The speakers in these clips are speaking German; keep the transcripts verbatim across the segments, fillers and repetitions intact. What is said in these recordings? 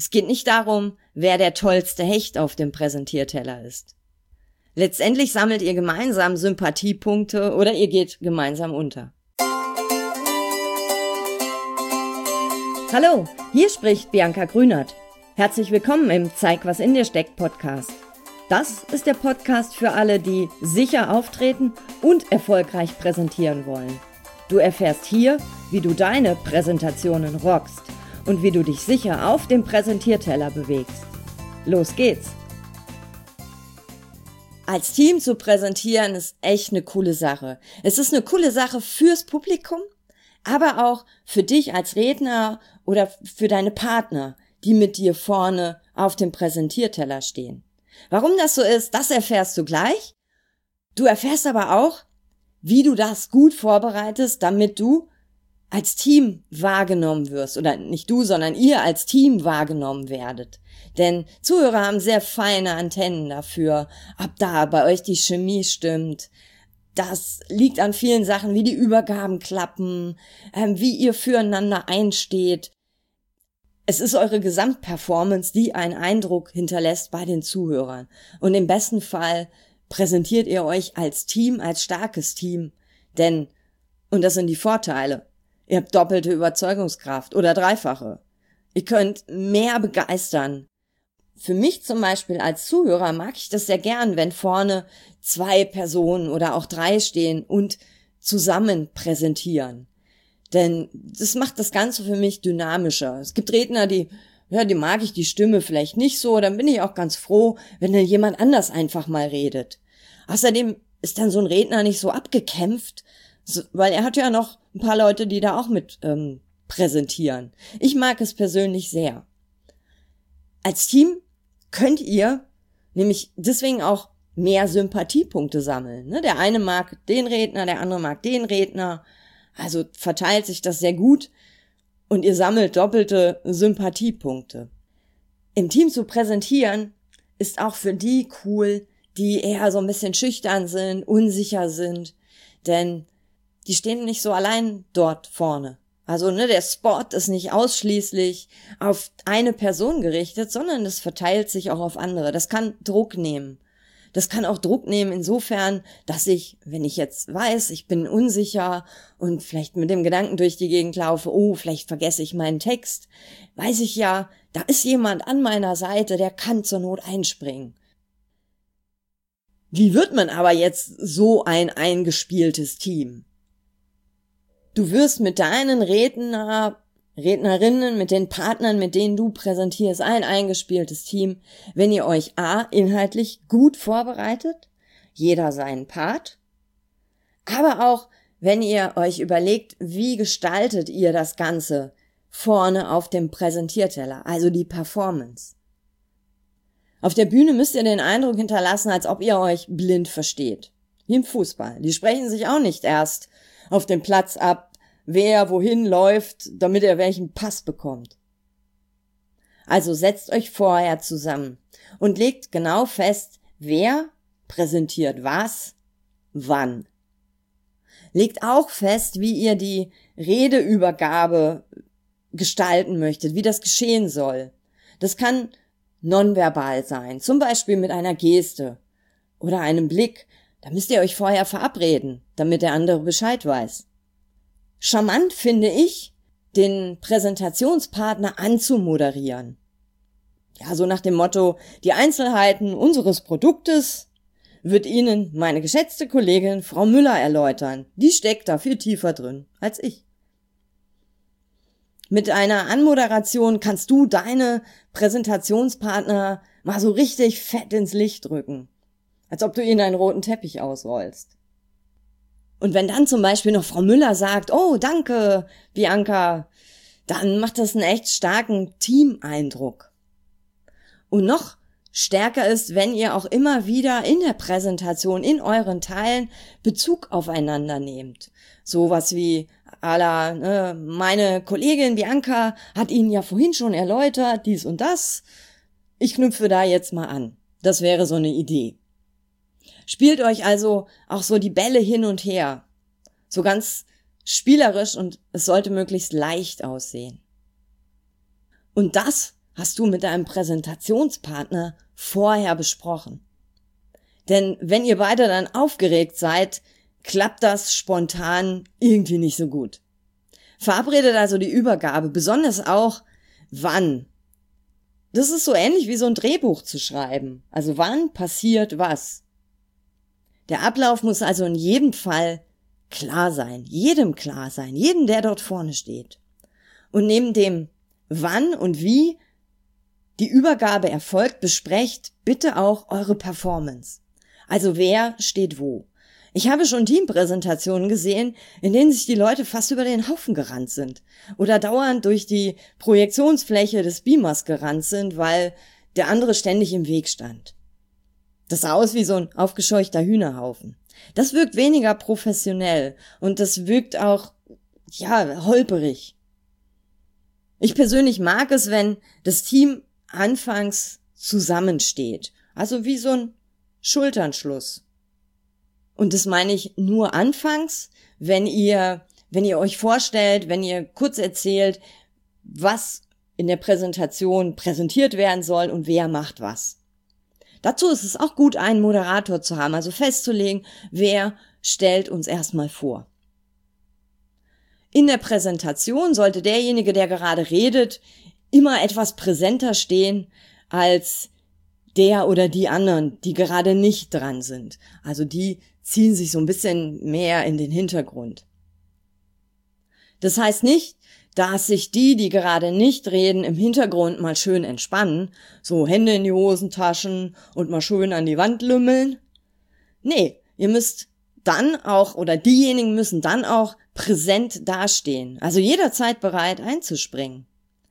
Es geht nicht darum, wer der tollste Hecht auf dem Präsentierteller ist. Letztendlich sammelt ihr gemeinsam Sympathiepunkte oder ihr geht gemeinsam unter. Hallo, hier spricht Bianca Grünert. Herzlich willkommen im Zeig, was in dir steckt Podcast. Das ist der Podcast für alle, die sicher auftreten und erfolgreich präsentieren wollen. Du erfährst hier, wie du deine Präsentationen rockst und wie du dich sicher auf dem Präsentierteller bewegst. Los geht's! Als Team zu präsentieren ist echt eine coole Sache. Es ist eine coole Sache fürs Publikum, aber auch für dich als Redner oder für deine Partner, die mit dir vorne auf dem Präsentierteller stehen. Warum das so ist, das erfährst du gleich. Du erfährst aber auch, wie du das gut vorbereitest, damit du als Team wahrgenommen wirst. Oder nicht du, sondern ihr als Team wahrgenommen werdet. Denn Zuhörer haben sehr feine Antennen dafür, ob da bei euch die Chemie stimmt. Das liegt an vielen Sachen, wie die Übergaben klappen, ähm, wie ihr füreinander einsteht. Es ist eure Gesamtperformance, die einen Eindruck hinterlässt bei den Zuhörern. Und im besten Fall präsentiert ihr euch als Team, als starkes Team. Denn, und das sind die Vorteile, ihr habt doppelte Überzeugungskraft oder dreifache. Ihr könnt mehr begeistern. Für mich zum Beispiel als Zuhörer mag ich das sehr gern, wenn vorne zwei Personen oder auch drei stehen und zusammen präsentieren. Denn das macht das Ganze für mich dynamischer. Es gibt Redner, die, ja, die mag ich die Stimme vielleicht nicht so, dann bin ich auch ganz froh, wenn dann jemand anders einfach mal redet. Außerdem ist dann so ein Redner nicht so abgekämpft, weil er hat ja noch ein paar Leute, die da auch mit ähm, präsentieren. Ich mag es persönlich sehr. Als Team könnt ihr nämlich deswegen auch mehr Sympathiepunkte sammeln. Ne? Der eine mag den Redner, der andere mag den Redner. Also verteilt sich das sehr gut und ihr sammelt doppelte Sympathiepunkte. Im Team zu präsentieren ist auch für die cool, die eher so ein bisschen schüchtern sind, unsicher sind, denn die stehen nicht so allein dort vorne. Also ne, der Spot ist nicht ausschließlich auf eine Person gerichtet, sondern es verteilt sich auch auf andere. Das kann Druck nehmen. Das kann auch Druck nehmen insofern, dass ich, wenn ich jetzt weiß, ich bin unsicher und vielleicht mit dem Gedanken durch die Gegend laufe, oh, vielleicht vergesse ich meinen Text, weiß ich ja, da ist jemand an meiner Seite, der kann zur Not einspringen. Wie wird man aber jetzt so ein eingespieltes Team? Du wirst mit deinen Redner, Rednerinnen, mit den Partnern, mit denen du präsentierst, ein eingespieltes Team, wenn ihr euch a. inhaltlich gut vorbereitet, jeder seinen Part, aber auch, wenn ihr euch überlegt, wie gestaltet ihr das Ganze vorne auf dem Präsentierteller, also die Performance. Auf der Bühne müsst ihr den Eindruck hinterlassen, als ob ihr euch blind versteht. Wie im Fußball. Die sprechen sich auch nicht erst auf dem Platz ab, wer wohin läuft, damit er welchen Pass bekommt. Also setzt euch vorher zusammen und legt genau fest, wer präsentiert was, wann. Legt auch fest, wie ihr die Redeübergabe gestalten möchtet, wie das geschehen soll. Das kann nonverbal sein, zum Beispiel mit einer Geste oder einem Blick. Da müsst ihr euch vorher verabreden, damit der andere Bescheid weiß. Charmant finde ich, den Präsentationspartner anzumoderieren. Ja, so nach dem Motto, die Einzelheiten unseres Produktes wird Ihnen meine geschätzte Kollegin Frau Müller erläutern. Die steckt da viel tiefer drin als ich. Mit einer Anmoderation kannst du deine Präsentationspartner mal so richtig fett ins Licht drücken. Als ob du ihnen einen roten Teppich ausrollst. Und wenn dann zum Beispiel noch Frau Müller sagt, oh, danke, Bianca, dann macht das einen echt starken Teameindruck. Und noch stärker ist, wenn ihr auch immer wieder in der Präsentation, in euren Teilen Bezug aufeinander nehmt. Sowas wie, à la, ne, meine Kollegin Bianca hat Ihnen ja vorhin schon erläutert, dies und das. Ich knüpfe da jetzt mal an. Das wäre so eine Idee. Spielt euch also auch so die Bälle hin und her. So ganz spielerisch und es sollte möglichst leicht aussehen. Und das hast du mit deinem Präsentationspartner vorher besprochen? Denn wenn ihr beide dann aufgeregt seid, klappt das spontan irgendwie nicht so gut. Verabredet also die Übergabe, besonders auch wann. Das ist so ähnlich wie so ein Drehbuch zu schreiben. Also wann passiert was? Der Ablauf muss also in jedem Fall klar sein, jedem klar sein, jedem, der dort vorne steht. Und neben dem wann und wie die Übergabe erfolgt, besprecht bitte auch eure Performance. Also wer steht wo. Ich habe schon Teampräsentationen gesehen, in denen sich die Leute fast über den Haufen gerannt sind oder dauernd durch die Projektionsfläche des Beamers gerannt sind, weil der andere ständig im Weg stand. Das sah aus wie so ein aufgescheuchter Hühnerhaufen. Das wirkt weniger professionell und das wirkt auch, ja, holperig. Ich persönlich mag es, wenn das Team anfangs zusammensteht. Also wie so ein Schulternschluss. Und das meine ich nur anfangs, wenn ihr, wenn ihr euch vorstellt, wenn ihr kurz erzählt, was in der Präsentation präsentiert werden soll und wer macht was. Dazu ist es auch gut, einen Moderator zu haben, also festzulegen, wer stellt uns erstmal vor. In der Präsentation sollte derjenige, der gerade redet, immer etwas präsenter stehen als der oder die anderen, die gerade nicht dran sind. Also die ziehen sich so ein bisschen mehr in den Hintergrund. Das heißt nicht, dass sich die, die gerade nicht reden, im Hintergrund mal schön entspannen, so Hände in die Hosentaschen und mal schön an die Wand lümmeln. Nee, ihr müsst dann auch, oder diejenigen müssen dann auch präsent dastehen, also jederzeit bereit einzuspringen.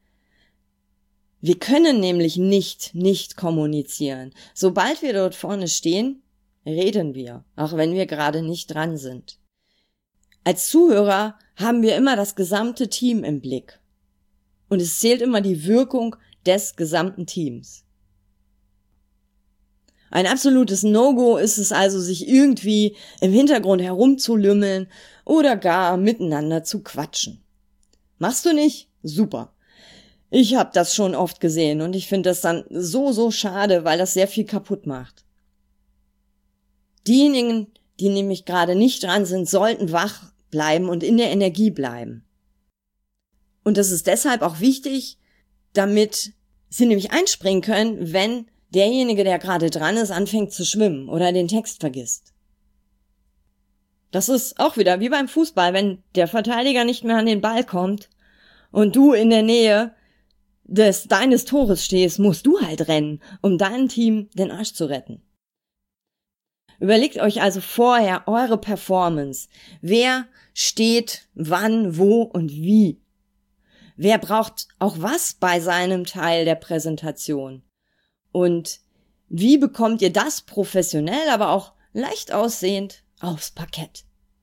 Wir können nämlich nicht nicht kommunizieren. Sobald wir dort vorne stehen, reden wir, auch wenn wir gerade nicht dran sind. Als Zuhörer haben wir immer das gesamte Team im Blick. Und es zählt immer die Wirkung des gesamten Teams. Ein absolutes No-Go ist es also, sich irgendwie im Hintergrund herumzulümmeln oder gar miteinander zu quatschen. Machst du nicht? Super. Ich habe das schon oft gesehen und ich finde das dann so, so schade, weil das sehr viel kaputt macht. Diejenigen, die nämlich gerade nicht dran sind, sollten wach bleiben und in der Energie bleiben. Und das ist deshalb auch wichtig, damit sie nämlich einspringen können, wenn derjenige, der gerade dran ist, anfängt zu schwimmen oder den Text vergisst. Das ist auch wieder wie beim Fußball, wenn der Verteidiger nicht mehr an den Ball kommt und du in der Nähe des deines Tores stehst, musst du halt rennen, um deinem Team den Arsch zu retten. Überlegt euch also vorher eure Performance. Wer steht wann, wo und wie? Wer braucht auch was bei seinem Teil der Präsentation? Und wie bekommt ihr das professionell, aber auch leicht aussehend aufs Parkett?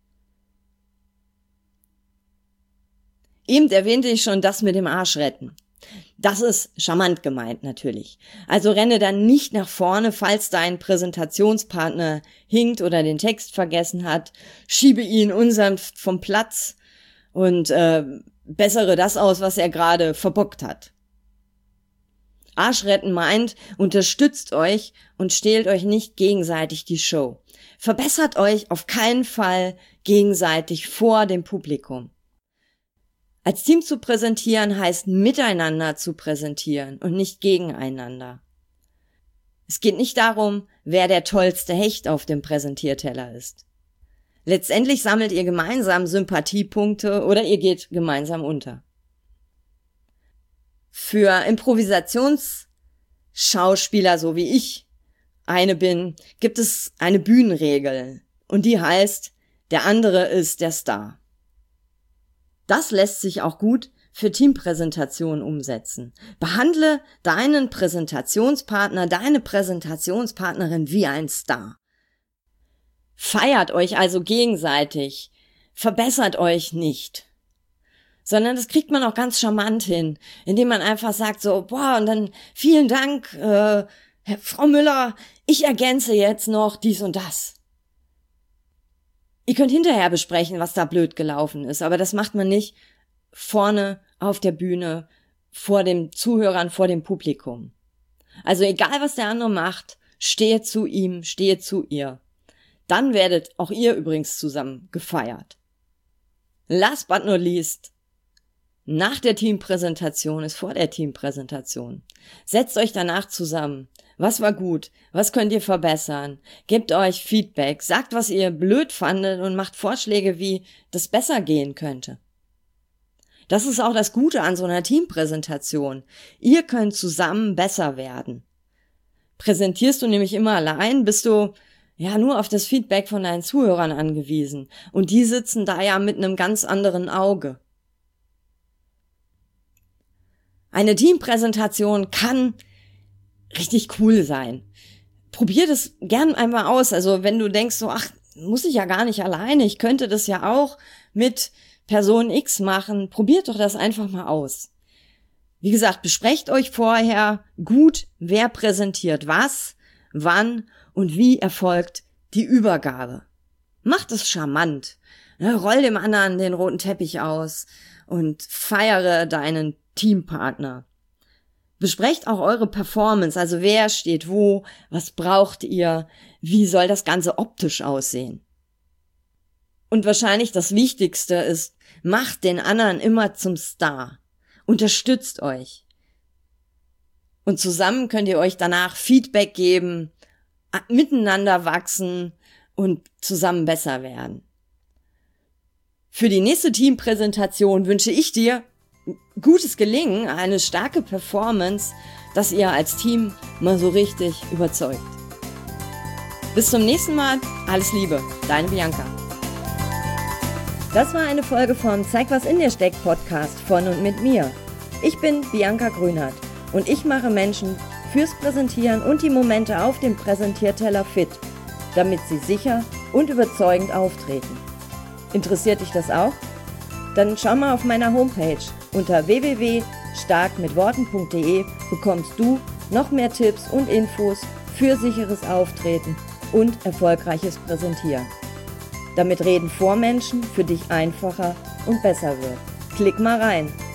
Eben erwähnte ich schon das mit dem Arsch retten. Das ist charmant gemeint natürlich. Also renne dann nicht nach vorne, falls dein Präsentationspartner hinkt oder den Text vergessen hat. Schiebe ihn unsanft vom Platz und äh, bessere das aus, was er gerade verbockt hat. Arschretten meint, unterstützt euch und stehlt euch nicht gegenseitig die Show. Verbessert euch auf keinen Fall gegenseitig vor dem Publikum. Als Team zu präsentieren heißt miteinander zu präsentieren und nicht gegeneinander. Es geht nicht darum, wer der tollste Hecht auf dem Präsentierteller ist. Letztendlich sammelt ihr gemeinsam Sympathiepunkte oder ihr geht gemeinsam unter. Für Improvisationsschauspieler, so wie ich eine bin, gibt es eine Bühnenregel und die heißt, der andere ist der Star. Das lässt sich auch gut für Teampräsentationen umsetzen. Behandle deinen Präsentationspartner, deine Präsentationspartnerin wie ein Star. Feiert euch also gegenseitig, verbessert euch nicht. Sondern das kriegt man auch ganz charmant hin, indem man einfach sagt so, boah, und dann vielen Dank, äh, Frau Müller, ich ergänze jetzt noch dies und das. Ihr könnt hinterher besprechen, was da blöd gelaufen ist, aber das macht man nicht vorne auf der Bühne vor den Zuhörern, vor dem Publikum. Also egal, was der andere macht, stehe zu ihm, stehe zu ihr. Dann werdet auch ihr übrigens zusammen gefeiert. Last but not least, nach der Teampräsentation ist vor der Teampräsentation. Setzt euch danach zusammen. Was war gut? Was könnt ihr verbessern? Gebt euch Feedback, sagt, was ihr blöd fandet und macht Vorschläge, wie das besser gehen könnte. Das ist auch das Gute an so einer Teampräsentation. Ihr könnt zusammen besser werden. Präsentierst du nämlich immer allein, bist du ja nur auf das Feedback von deinen Zuhörern angewiesen. Und die sitzen da ja mit einem ganz anderen Auge. Eine Teampräsentation kann richtig cool sein. Probier das gern einmal aus. Also wenn du denkst so, ach, muss ich ja gar nicht alleine, ich könnte das ja auch mit Person X machen. Probiert doch das einfach mal aus. Wie gesagt, besprecht euch vorher gut, wer präsentiert was, wann und wie erfolgt die Übergabe. Macht es charmant. Roll dem anderen den roten Teppich aus und feiere deinen Teampartner. Besprecht auch eure Performance, also wer steht wo, was braucht ihr, wie soll das Ganze optisch aussehen. Und wahrscheinlich das Wichtigste ist, macht den anderen immer zum Star. Unterstützt euch. Und zusammen könnt ihr euch danach Feedback geben, miteinander wachsen und zusammen besser werden. Für die nächste Teampräsentation wünsche ich dir gutes Gelingen, eine starke Performance, dass ihr als Team mal so richtig überzeugt. Bis zum nächsten Mal, alles Liebe, deine Bianca. Das war eine Folge vom Zeig, was in dir steckt Podcast von und mit mir. Ich bin Bianca Grünert und ich mache Menschen fürs Präsentieren und die Momente auf dem Präsentierteller fit, damit sie sicher und überzeugend auftreten. Interessiert dich das auch? Dann schau mal auf meiner Homepage. Unter w w w punkt stark mit worten punkt de bekommst du noch mehr Tipps und Infos für sicheres Auftreten und erfolgreiches Präsentieren. Damit Reden vor Menschen für dich einfacher und besser wird. Klick mal rein.